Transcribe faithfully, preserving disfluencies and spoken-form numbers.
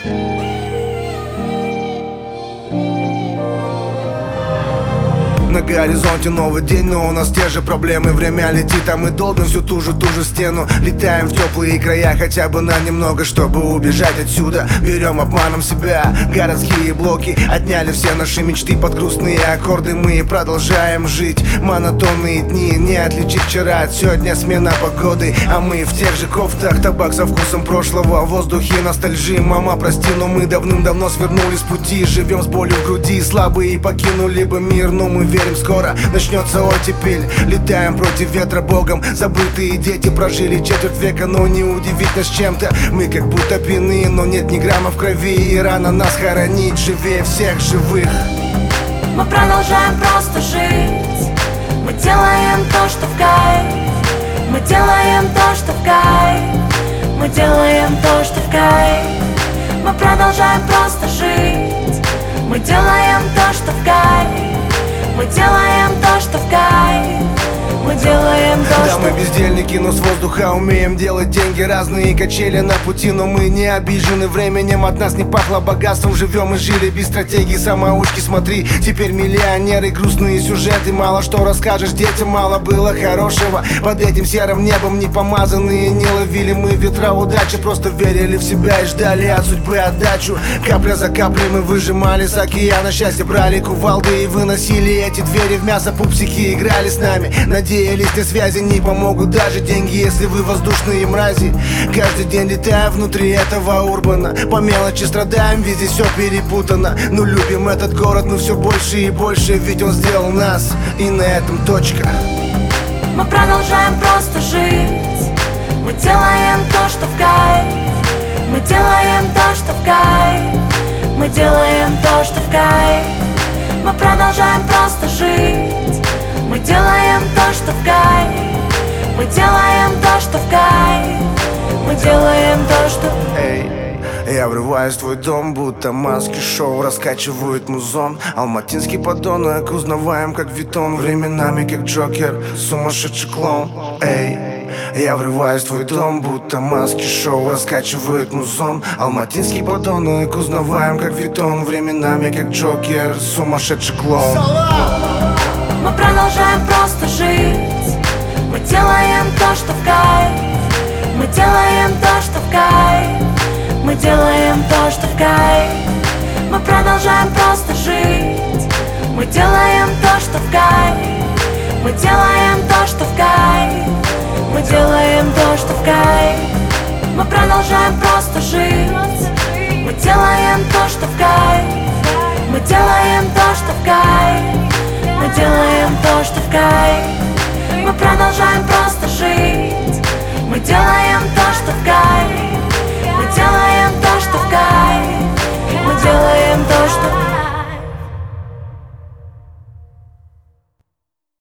На горизонте новый день, но у нас те же проблемы. Время летит, а мы долбим всю ту же, ту же стену. Летаем в теплые края хотя бы на немного, чтобы убежать отсюда. Берем обманом себя, городские блоки отняли все наши мечты под грустные аккорды. Мы продолжаем жить, монотонные дни. Не отличить вчера от сегодня, смена погоды. А мы в тех же кофтах, табак со вкусом прошлого, в воздухе ностальжи. Мама, прости, но мы давным-давно свернули с пути. Живем с болью в груди, слабые покинули бы мир, но мы верим, скоро начнется оттепель. Летаем против ветра богом. Забытые дети прожили четверть века, но не удивить нас чем-то. Мы как будто пьяны, но нет ни грамма в крови. И рано нас хоронить, живее всех живых. Мы продолжаем просто жить. Мы делаем то, что в кайф. Мы делаем то, что в кайф. Мы делаем то, что в кайф. Мы продолжаем просто жить. Мы делаем то, что в кайф. Мы делаем то, что в кайф. Мы делаем то, да, что... мы бездельники, но с воздуха умеем делать деньги. Разные качели на пути, но мы не обижены временем. От нас не пахло богатством, живем и жили без стратегии. Самоучки, смотри, теперь миллионеры. Грустные сюжеты, мало что расскажешь детям. Мало было хорошего под этим серым небом. Не помазанные, не ловили мы ветра удачи. Просто верили в себя и ждали от судьбы отдачу. Капля за каплей мы выжимали с океана счастья. Брали кувалды и выносили эти двери в мясо. Пупсики играли с нами, надеялись на связи. Не помогут даже деньги, если вы воздушные мрази. Каждый день летая внутри этого урбана. По мелочи страдаем, везде все перепутано. Но любим этот город, мы все больше и больше. Ведь он сделал нас, и на этом точка. Мы продолжаем просто жить. Мы делаем то, что в кайф. Мы делаем то, что в кайф. Мы делаем то, что в кайф. Мы продолжаем просто жить. Мы делаем то, что в кайф. Мы делаем то, что в кайф. Мы делаем то, что... Эй, я врываюсь в твой дом, будто маски шоу раскачивают музон. Алматинский подонок, узнаваем как Витон. Временами как Джокер, сумасшедший клоун. Эй, я врываюсь в твой дом, будто маски шоу раскачивают музон. Алматинский подонок, узнаваем как Витон. Временами как Джокер, сумасшедший клоун. Мы продолжаем просто жить. Мы делаем то, что в кайф. Мы делаем то, что в кайф. Мы делаем то, что в кайф. Мы продолжаем просто жить. Мы делаем то, что в кайф. Мы делаем то, что в кайф. Мы делаем то, что в кайф. Мы продолжаем просто жить. Мы делаем то, что в кайф.